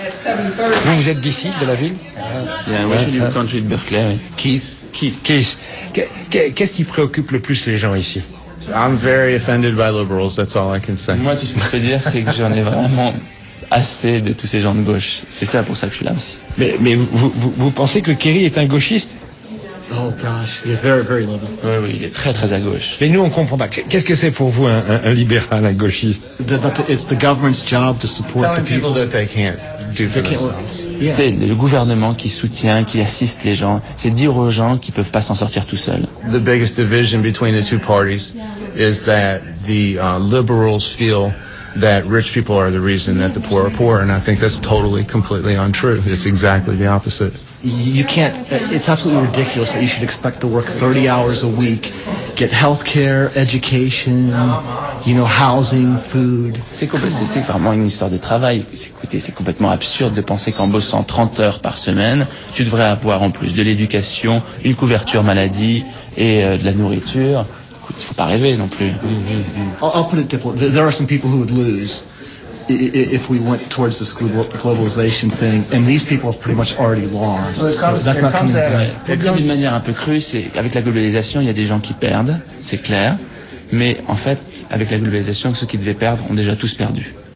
Vous êtes d'ici, de la ville? Moi, je suis du country de Berkeley. Keith. Qu'est-ce qui préoccupe le plus les gens ici? I'm very offended by liberals, that's all I can say. Moi, tout ce que je peux dire, c'est que j'en ai vraiment assez de tous ces gens de gauche. C'est ça pour ça que je suis là aussi. Mais vous pensez que Kerry est un gauchiste? Oh gosh, yeah, very, very liberal. Oui, il est très, très à gauche. Mais nous, on comprend pas. Qu'est-ce que c'est pour vous un libéral, un gauchiste? It's the government's job to support the people. that they can't do for themselves. Yeah. C'est le gouvernement qui soutient, qui assiste les gens. C'est dire aux gens qu'ils peuvent pas s'en sortir tout seuls. The biggest division between the two parties is that the liberals feel that rich people are the reason that the poor are poor, and I think that's totally, completely untrue. It's exactly the opposite. You can't, it's absolutely ridiculous that you should expect to work 30 hours a week, get health care, education, housing, food. C'est vraiment une histoire de travail. C'est complètement absurde de penser qu'en bossant 30 heures par semaine, tu devrais avoir en plus de l'éducation, une couverture maladie et de la nourriture. Écoute, faut pas rêver non plus. I'll put it differently. There are some people who would lose if we went towards this globalization thing, and these people have pretty much already lost. So that's not coming back. Pour dire d'une manière un peu crue, c'est avec la globalisation, il y a des gens qui perdent, c'est clair, mais en fait, avec la globalisation, ceux qui devaient perdre ont déjà tous perdu.